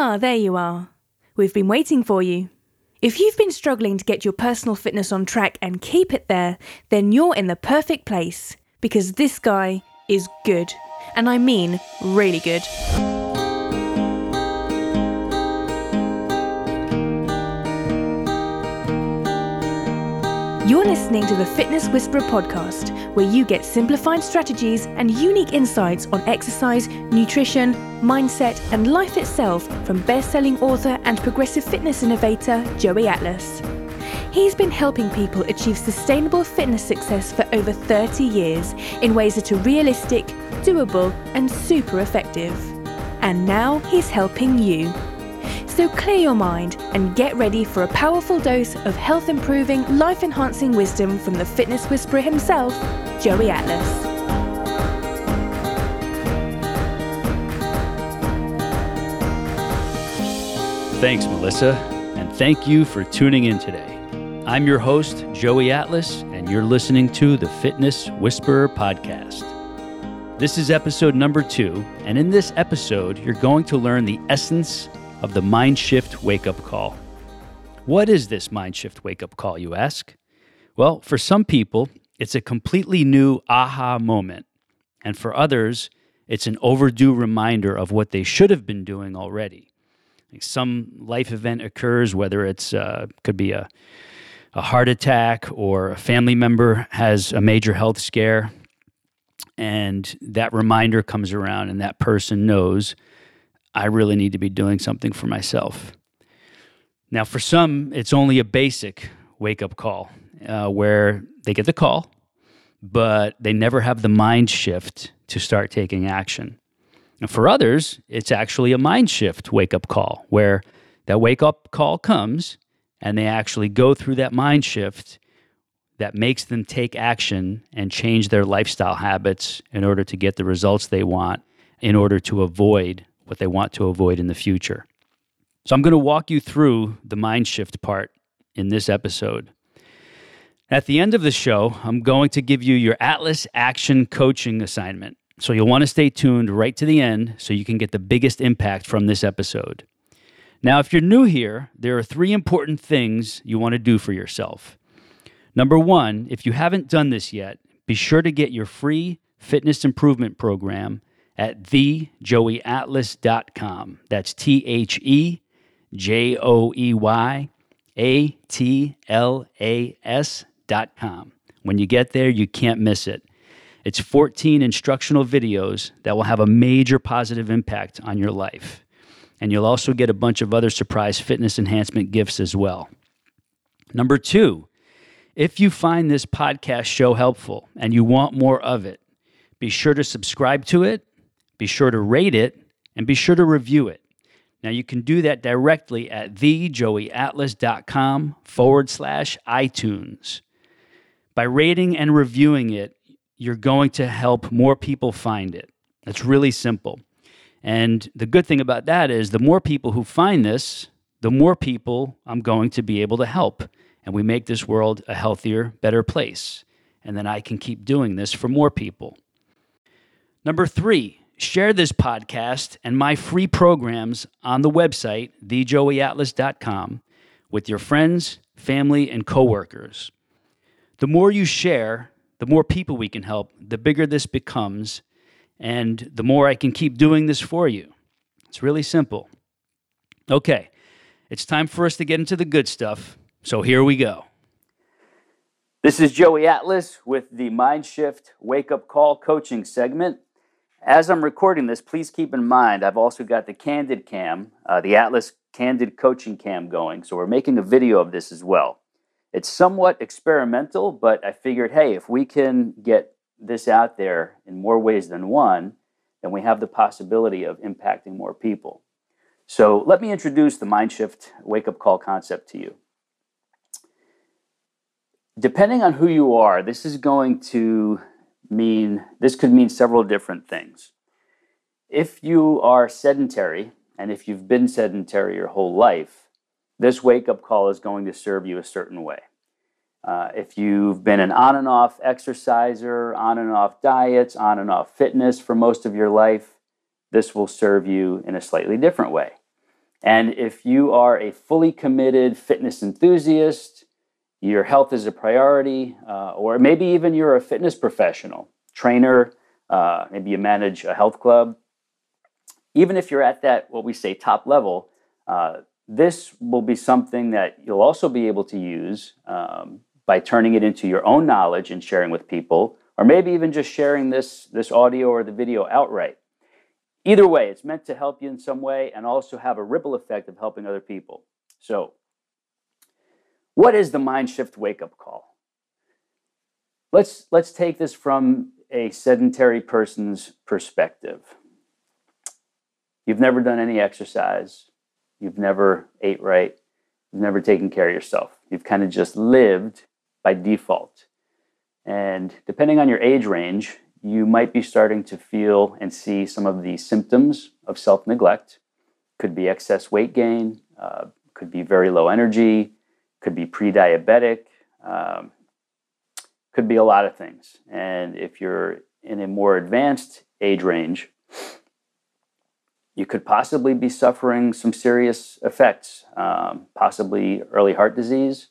There you are. We've been waiting for you. If you've been struggling to get your personal fitness on track and keep it there, then you're in the perfect place, because this guy is good. And I mean really good. You're listening to the Fitness Whisperer podcast, where you get simplified strategies and unique insights on exercise, nutrition, mindset, and life itself from best-selling author and progressive fitness innovator Joey Atlas. He's been helping people achieve sustainable fitness success for over 30 years in ways that are realistic, doable, and super effective. And now he's helping you. So clear your mind and get ready for a powerful dose of health-improving, life-enhancing wisdom from the fitness whisperer himself, Joey Atlas. Thanks, Melissa, and thank you for tuning in today. I'm your host, Joey Atlas, and you're listening to the Fitness Whisperer podcast. This is episode number 2, and in this episode, you're going to learn the essence of the Mind Shift Wake-Up Call. What is this Mind Shift Wake-Up Call, you ask? Well, for some people, it's a completely new aha moment. And for others, it's an overdue reminder of what they should have been doing already. Like some life event occurs, whether it's could be a heart attack or a family member has a major health scare, and that reminder comes around and that person knows, I really need to be doing something for myself. Now, for some, it's only a basic wake-up call where they get the call, but they never have the mind shift to start taking action. And for others, it's actually a mind shift wake-up call where that wake-up call comes and they actually go through that mind shift that makes them take action and change their lifestyle habits in order to get the results they want, in order to avoid what they want to avoid in the future. So I'm going to walk you through the mind shift part in this episode. At the end of the show, I'm going to give you your Atlas Action Coaching assignment. So you'll want to stay tuned right to the end so you can get the biggest impact from this episode. Now, if you're new here, there are 3 important things you want to do for yourself. Number 1, if you haven't done this yet, be sure to get your free fitness improvement program at thejoeyatlas.com. That's thejoeyatlas.com. When you get there, you can't miss it. It's 14 instructional videos that will have a major positive impact on your life. And you'll also get a bunch of other surprise fitness enhancement gifts as well. Number 2, if you find this podcast show helpful and you want more of it, be sure to subscribe to it, be sure to rate it, and be sure to review it. Now, you can do that directly at thejoeyatlas.com/iTunes. By rating and reviewing it, you're going to help more people find it. It's really simple. And the good thing about that is the more people who find this, the more people I'm going to be able to help. And we make this world a healthier, better place. And then I can keep doing this for more people. Number 3, share this podcast and my free programs on the website, thejoeyatlas.com, with your friends, family, and coworkers. The more you share, the more people we can help, the bigger this becomes, and the more I can keep doing this for you. It's really simple. Okay, it's time for us to get into the good stuff, so here we go. This is Joey Atlas with the Mind Shift Wake-Up Call coaching segment. As I'm recording this, please keep in mind I've also got the Candid Cam, the Atlas Candid Coaching Cam going, so we're making a video of this as well. It's somewhat experimental, but I figured, hey, if we can get this out there in more ways than one, then we have the possibility of impacting more people. So let me introduce the Mind Shift Wake-Up Call concept to you. Depending on who you are, this could mean several different things. If you are sedentary, and if you've been sedentary your whole life, this wake-up call is going to serve you a certain way. If you've been an on and off exerciser, on and off diets, on and off fitness for most of your life, this will serve you in a slightly different way. And if you are a fully committed fitness enthusiast, your health is a priority, or maybe even you're a fitness professional, trainer, maybe you manage a health club. Even if you're at that, what we say, top level, this will be something that you'll also be able to use by turning it into your own knowledge and sharing with people, or maybe even just sharing this audio or the video outright. Either way, it's meant to help you in some way and also have a ripple effect of helping other people. So, what is the mind shift wake-up call? Let's take this from a sedentary person's perspective. You've never done any exercise. You've never ate right. You've never taken care of yourself. You've kind of just lived by default. And depending on your age range, you might be starting to feel and see some of the symptoms of self-neglect. Could be excess weight gain, could be very low energy, could be pre-diabetic, could be a lot of things. And if you're in a more advanced age range, you could possibly be suffering some serious effects, possibly early heart disease,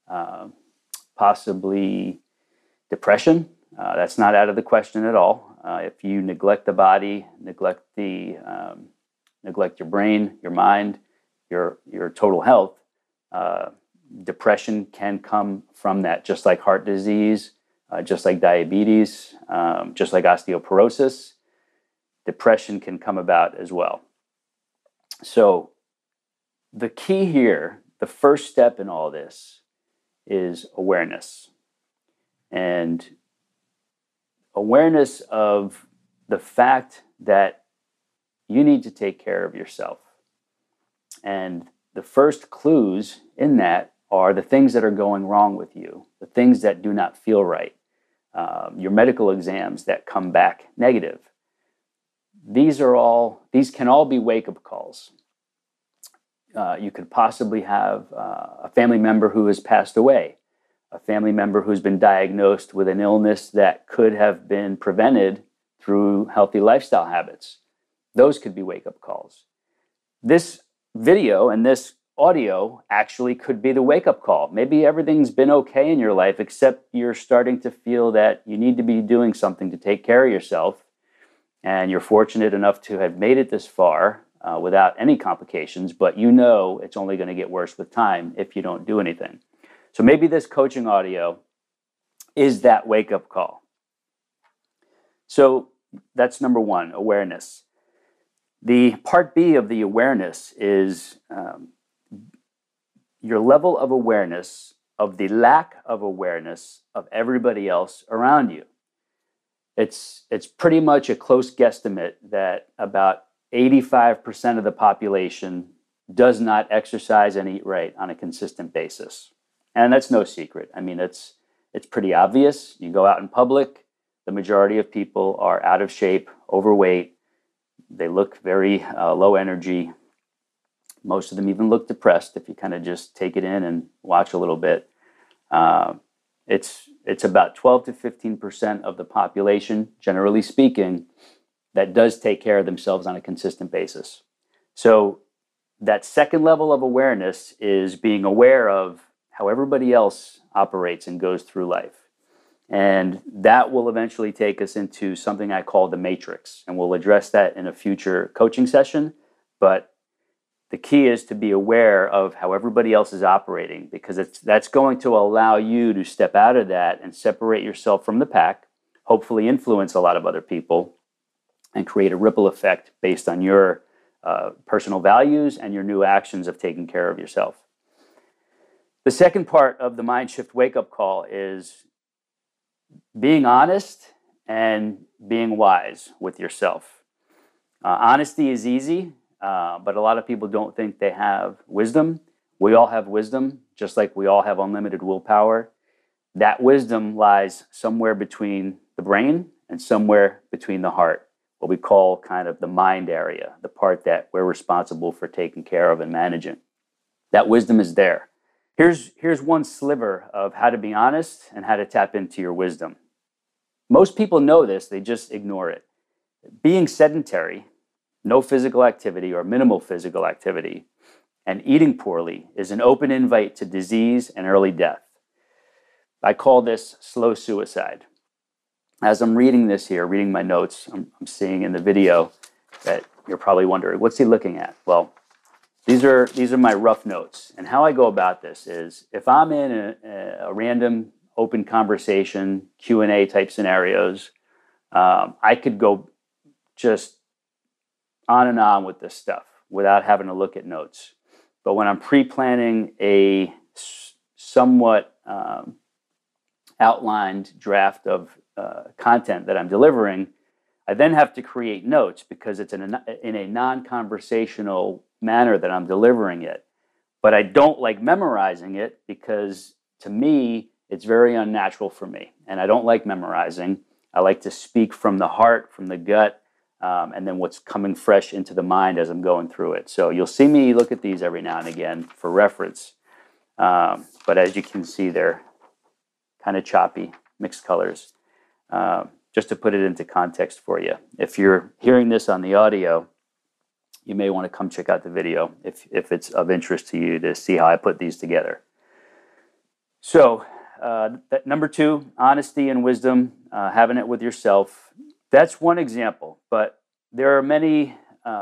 possibly depression. That's not out of the question at all. If you neglect the body, neglect your brain, your mind, your total health, depression can come from that, just like heart disease, just like diabetes, just like osteoporosis. Depression can come about as well. So the key here, the first step in all this is awareness. And awareness of the fact that you need to take care of yourself. And the first clues in that are the things that are going wrong with you, the things that do not feel right, your medical exams that come back negative. These can all be wake-up calls. You could possibly have a family member who has passed away, a family member who's been diagnosed with an illness that could have been prevented through healthy lifestyle habits. Those could be wake-up calls. This video and this audio actually could be the wake-up call. Maybe everything's been okay in your life, except you're starting to feel that you need to be doing something to take care of yourself. And you're fortunate enough to have made it this far without any complications, but you know it's only going to get worse with time if you don't do anything. So maybe this coaching audio is that wake-up call. So that's number one, awareness. The part B of the awareness is your level of awareness of the lack of awareness of everybody else around you. It's pretty much a close guesstimate that about 85% of the population does not exercise and eat right on a consistent basis. And that's no secret. I mean, it's pretty obvious. You go out in public, the majority of people are out of shape, overweight. They look very low energy. Most of them even look depressed if you kind of just take it in and watch a little bit. It's about 12 to 15% of the population, generally speaking, that does take care of themselves on a consistent basis. So that second level of awareness is being aware of how everybody else operates and goes through life. And that will eventually take us into something I call the matrix. And we'll address that in a future coaching session. But the key is to be aware of how everybody else is operating, because that's going to allow you to step out of that and separate yourself from the pack, hopefully influence a lot of other people, and create a ripple effect based on your personal values and your new actions of taking care of yourself. The second part of the Mind Shift wake-up call is being honest and being wise with yourself. Honesty is easy, but a lot of people don't think they have wisdom. We all have wisdom, just like we all have unlimited willpower. That wisdom lies somewhere between the brain and somewhere between the heart, what we call kind of the mind area, the part that we're responsible for taking care of and managing. That wisdom is there. Here's one sliver of how to be honest and how to tap into your wisdom. Most people know this, they just ignore it. Being sedentary no physical activity or minimal physical activity, and eating poorly is an open invite to disease and early death. I call this slow suicide. As I'm reading this here, reading my notes, I'm seeing in the video that you're probably wondering, what's he looking at? Well, these are my rough notes. And how I go about this is if I'm in a random open conversation, Q&A type scenarios, I could go just on and on with this stuff without having to look at notes. But when I'm pre-planning a somewhat outlined draft of content that I'm delivering, I then have to create notes because it's in a non-conversational manner that I'm delivering it. But I don't like memorizing it because to me, it's very unnatural for me. And I don't like memorizing. I like to speak from the heart, from the gut, and then what's coming fresh into the mind as I'm going through it. So you'll see me look at these every now and again for reference. But as you can see, they're kind of choppy, mixed colors. Just to put it into context for you. If you're hearing this on the audio, you may want to come check out the video if it's of interest to you to see how I put these together. So, number 2, honesty and wisdom, having it with yourself. That's one example, but there are many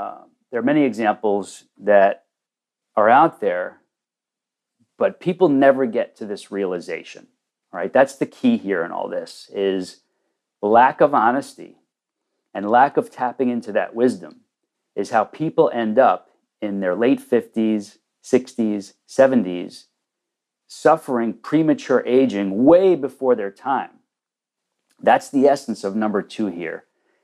examples that are out there, but people never get to this realization. All right, that's the key here in all this is lack of honesty and lack of tapping into that wisdom is how people end up in their late 50s, 60s, 70s, suffering premature aging way before their time. That's the essence of number 2 here.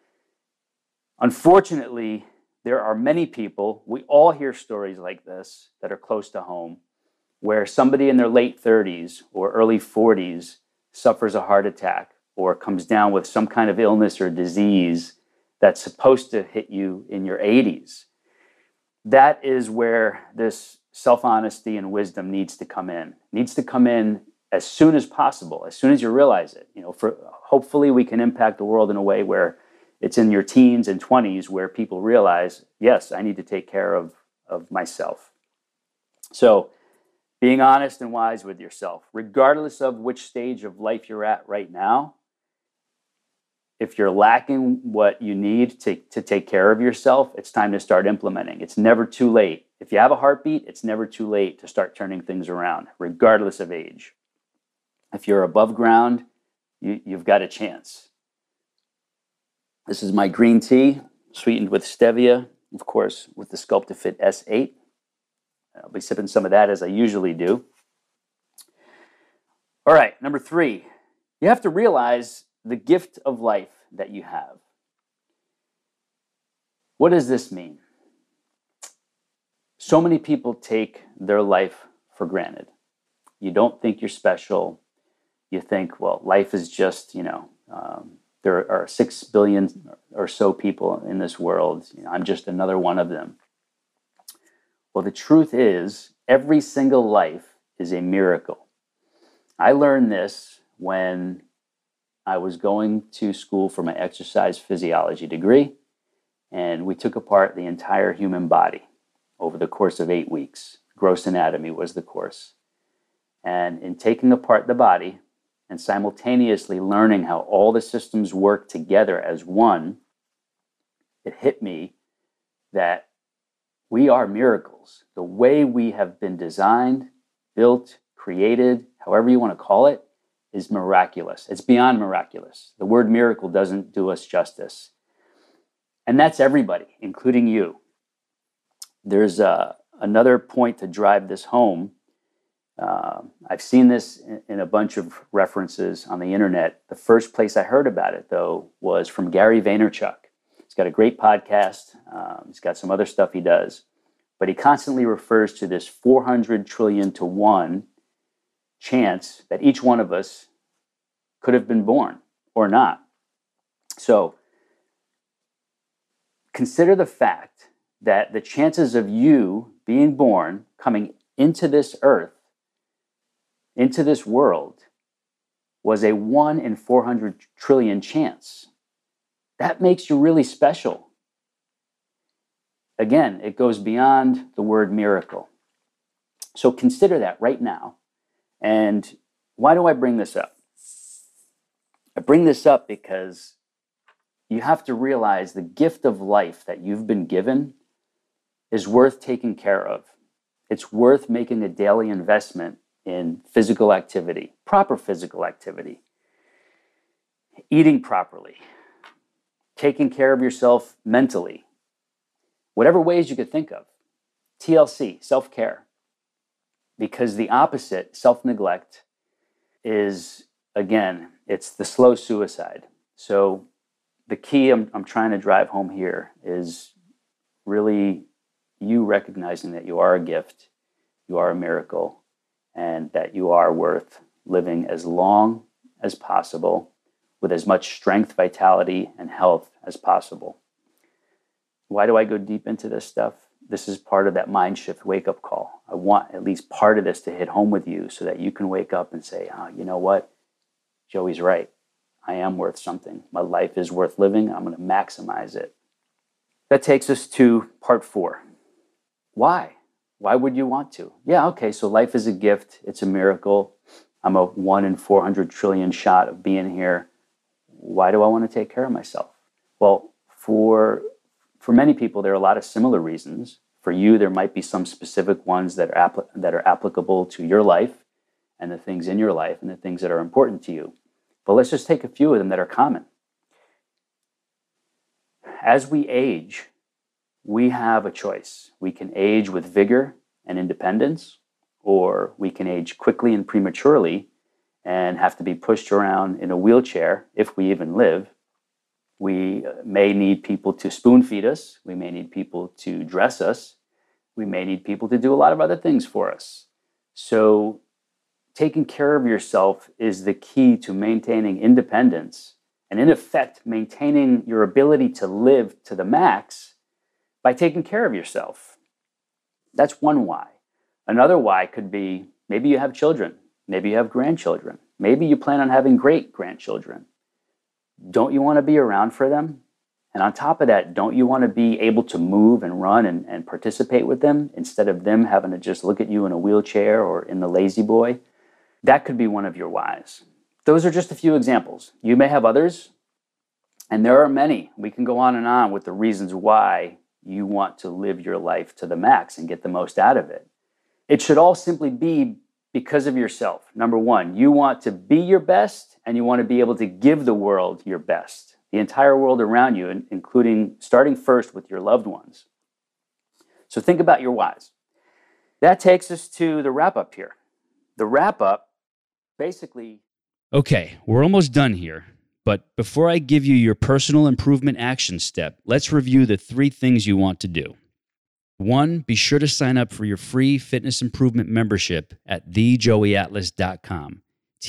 Unfortunately, there are many people, we all hear stories like this that are close to home, where somebody in their late 30s or early 40s suffers a heart attack or comes down with some kind of illness or disease that's supposed to hit you in your 80s. That is where this self-honesty and wisdom needs to come in. It needs to come in as soon as possible, as soon as you realize it. Hopefully we can impact the world in a way where it's in your teens and 20s where people realize, yes, I need to take care of myself. So being honest and wise with yourself, regardless of which stage of life you're at right now, if you're lacking what you need to take care of yourself, it's time to start implementing. It's never too late. If you have a heartbeat, it's never too late to start turning things around, regardless of age. If you're above ground, you've got a chance. This is my green tea, sweetened with stevia, of course, with the Sculpta-Fit S8. I'll be sipping some of that as I usually do. All right, number 3, you have to realize the gift of life that you have. What does this mean? So many people take their life for granted. You don't think you're special. You think, well, life is just, there are 6 billion or so people in this world. I'm just another one of them. Well, the truth is, every single life is a miracle. I learned this when I was going to school for my exercise physiology degree, and we took apart the entire human body over the course of 8 weeks. Gross anatomy was the course. And in taking apart the body and simultaneously learning how all the systems work together as one, it hit me that we are miracles. The way we have been designed, built, created, however you want to call it, is miraculous. It's beyond miraculous. The word miracle doesn't do us justice. And that's everybody, including you. There's another point to drive this home. I've seen this in a bunch of references on the internet. The first place I heard about it, though, was from Gary Vaynerchuk. He's got a great podcast. He's got some other stuff he does. But he constantly refers to this 400 trillion to 1 chance that each one of us could have been born or not. So consider the fact that the chances of you being born, coming into this earth, into this world, was a 1 in 400 trillion chance. That makes you really special. again, it goes beyond the word miracle. So consider that right now. And why do I bring this up? I bring this up because you have to realize the gift of life that you've been given is worth taking care of. It's worth making a daily investment in physical activity, proper physical activity, eating properly, taking care of yourself mentally, whatever ways you could think of. TLC, self-care. Because the opposite, self-neglect, is, again, it's the slow suicide. So the key I'm trying to drive home here is really you recognizing that you are a gift, you are a miracle, and that you are worth living as long as possible with as much strength, vitality, and health as possible. Why do I go deep into this stuff? This is part of that mind shift wake-up call. I want at least part of this to hit home with you so that you can wake up and say, oh, you know what? Joey's right. I am worth something. My life is worth living. I'm going to maximize it. That takes us to part 4. Why? Why would you want to? Yeah, okay, so life is a gift. It's a miracle. I'm a 1 in 400 trillion shot of being here. Why do I want to take care of myself? Well, for many people, there are a lot of similar reasons. For you, there might be some specific ones that are applicable to your life and the things in your life and the things that are important to you. But let's just take a few of them that are common. As we age, we have a choice. We can age with vigor and independence, or we can age quickly and prematurely and have to be pushed around in a wheelchair if we even live. We may need people to spoon feed us. We may need people to dress us. We may need people to do a lot of other things for us. So taking care of yourself is the key to maintaining independence and, in effect, maintaining your ability to live to the max by taking care of yourself. That's one why. Another why could be maybe you have children. Maybe you have grandchildren. Maybe you plan on having great-grandchildren. Don't you want to be around for them? And on top of that, don't you want to be able to move and run and participate with them instead of them having to just look at you in a wheelchair or in the lazy boy? That could be one of your whys. Those are just a few examples. You may have others, and there are many. We can go on with the reasons why you want to live your life to the max and get the most out of it. It should all simply be because of yourself. Number one, you want to be your best, and you want to be able to give the world your best, the entire world around you, including starting first with your loved ones. So think about your whys. That takes us to the wrap-up here. The wrap-up, basically... Okay, we're almost done here. But before I give you your personal improvement action step, let's review the 3 things you want to do. 1, be sure to sign up for your free fitness improvement membership at thejoeyatlas.com.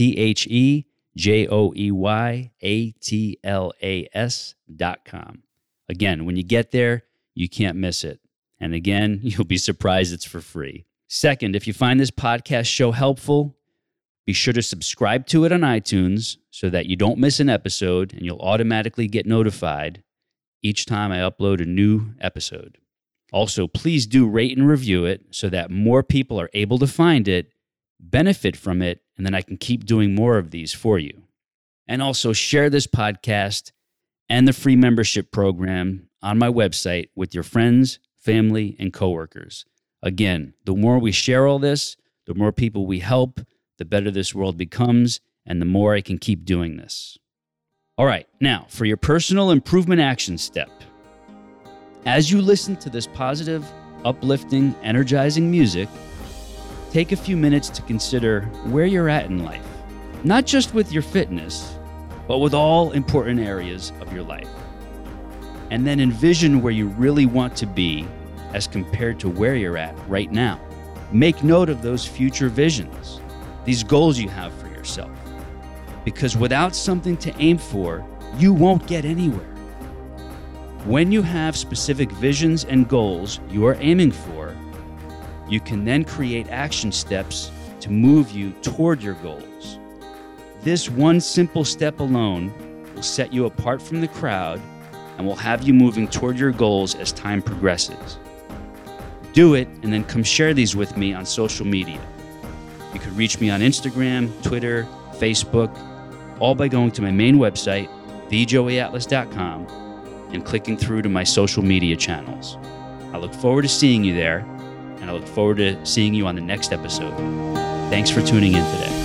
thejoeyatlas.com. Again, when you get there, you can't miss it. And again, you'll be surprised it's for free. Second, if you find this podcast show helpful, be sure to subscribe to it on iTunes so that you don't miss an episode and you'll automatically get notified each time I upload a new episode. Also, please do rate and review it so that more people are able to find it, benefit from it, and then I can keep doing more of these for you. And also share this podcast and the free membership program on my website with your friends, family, and coworkers. Again, the more we share all this, the more people we help, the better this world becomes, and the more I can keep doing this. All right, now for your personal improvement action step. As you listen to this positive, uplifting, energizing music, take a few minutes to consider where you're at in life, not just with your fitness, but with all important areas of your life. And then envision where you really want to be as compared to where you're at right now. Make note of those future visions, these goals you have for yourself. Because without something to aim for, you won't get anywhere. When you have specific visions and goals you are aiming for, you can then create action steps to move you toward your goals. This one simple step alone will set you apart from the crowd and will have you moving toward your goals as time progresses. Do it, and then come share these with me on social media. You could reach me on Instagram, Twitter, Facebook, all by going to my main website, thejoeyatlas.com, and clicking through to my social media channels. I look forward to seeing you there, and I look forward to seeing you on the next episode. Thanks for tuning in today.